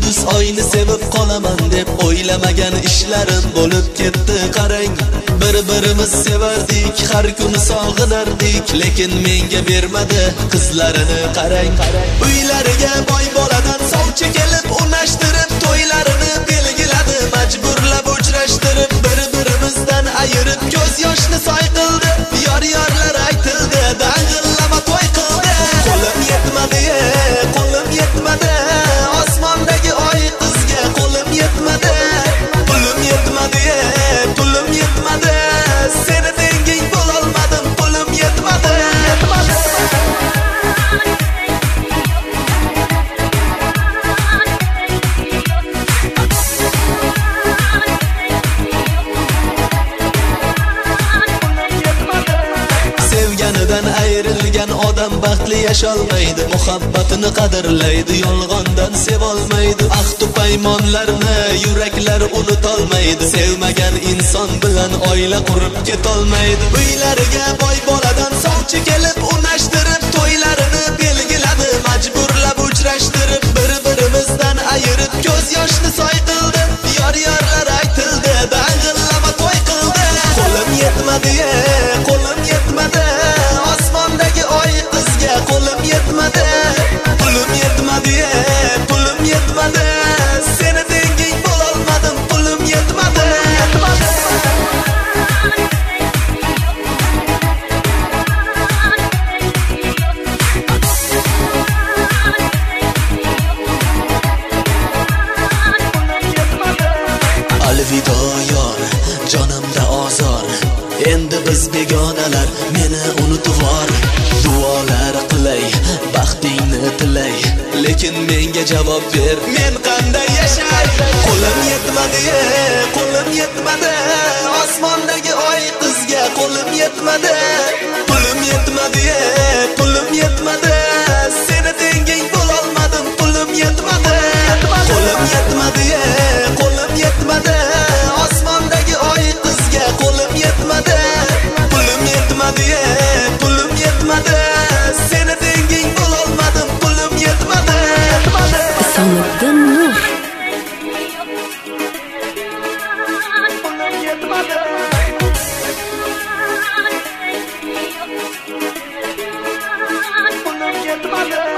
yulduz oyni sevib qolaman deb o'ylamagan ishlarim bo'lib ketdi qarang. Bir-birimiz sevardik, har kuni sog'inardik, lekin menga bermadi qizlarini qarang. Uylariga boy boladan sovchi kelib unashtirib, to'ylarini belgiladi, majburlab uchrashtirib, bir-birimizdan ayirib ko'z yoshni soy qildi. Yor-yorlar aytildi, dang'illama to'y qildi. Qo'lim yetmadi, qo'lim yetmadi, osmondagi oy qizga qo'lim yetmadi. Pulim yetmadi, pulim yetmadi, seni denging bo'lolmadim, pulim yetmadi. Sevganidan ayrilgan odam baxtli yasholmaydi, muhabbatini qadrlaydi, yolg'ondan sevolmaydi. Ahd paymonlarni yuraklar unutolmaydi, sevmagan inson bilan oila qurib ketolmaydi. Uylariga boy boladan sovchi kelib unashtirib, to'ylarini belgiladi, majburlab uchrashtirib, bir-birimizdan ayirib ko'z yoshni soy qildi. Yor-yorlar aytildi, dang'illama to'y qildi. Qo'lim yetmadi, qo'lim yetmadi, osmondagi oy qizga qo'lim yetmadi. Pulim yetmadi, pulim yetmadi, seni denging bo'lolmadim, pulim yetmadi. Alvido yor, jonimda ozor, endi biz begonalar, meni unutvor. Duolar qilay, baxtingni tilay, lekin menga javob ber, men qanday yashay? Qo'lim yetmadi, qo'lim yetmadi, osmondagi oy qizga qo'lim yetmadi. Pulim yetmadi, pulim yetmadi, seni denging bo'lolmadim, pulim yetmadi. Qo'lim yetmadi, qo'lim yetmadi, osmondagi oy qizga qo'lim yetmadi. Pulim yetmadi, pulim yetmadi, seni denging bo'lolmadim, pulim yetmadi. Isomiddin Nur. Pulim yetmadi. Pulim yetmadi.